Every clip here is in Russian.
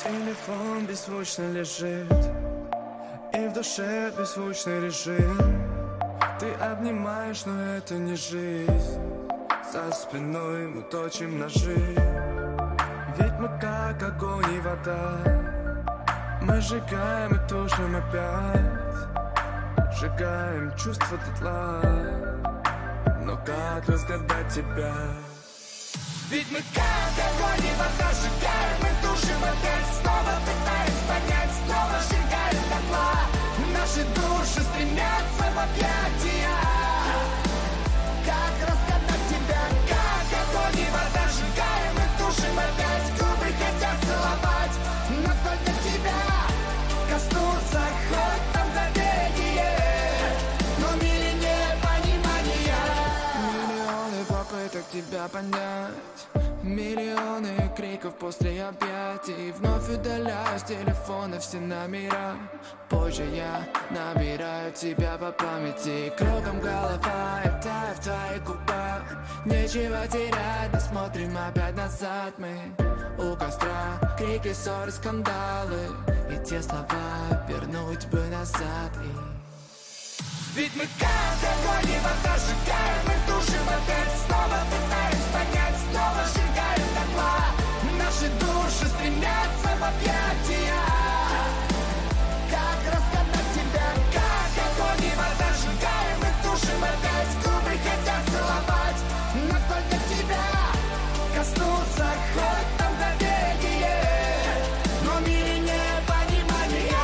Телефон беззвучно лежит, и в душе беззвучный режим. Ты обнимаешь, но это не жизнь. За спиной мы точим ножи, ведь мы как огонь и вода. Мы сжигаем и тушим опять, сжигаем чувства дотла. Но как разгадать тебя? Ведь мы как огонь и вода, сжигаем и тушим опять. Снова пытаясь понять, снова сжигаем дотла. Наши души стремятся в объятия. Как разгадать тебя? Как огонь и вода, сжигаем и тушим опять. Губы хотят целовать, но только тебя коснуться, хоть там мгновение. Но в мире непонимания. Миллионы попыток тебя понять, миллионы криков после объятий. Вновь удаляю с телефона все номера. Позже я набираю тебя по памяти. Кругом голова, я таю в твоих губах. Нечего терять, но смотрим опять назад. Мы у костра, крики, ссоры, скандалы. И те слова вернуть бы назад. Ведь мы как огонь и вода, сжигаем и тушим опять. Снова пытаясь понять, снова сжигаем дотла. Наши души стремятся в объятия. Как разгадать тебя? Как огонь и вода, сжигаем и тушим опять. Губы хотят целовать, но только тебя коснуться, хоть там мгновение. Но в мире непонимания.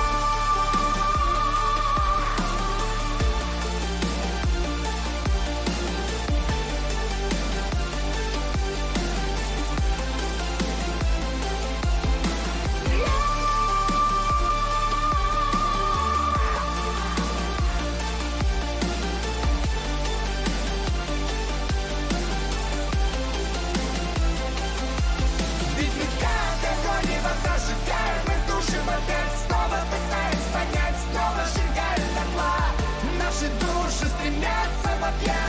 Сжигаем и тушим опять, снова пытаясь понять, снова сжигаем дотла. Наши души стремятся в объятия.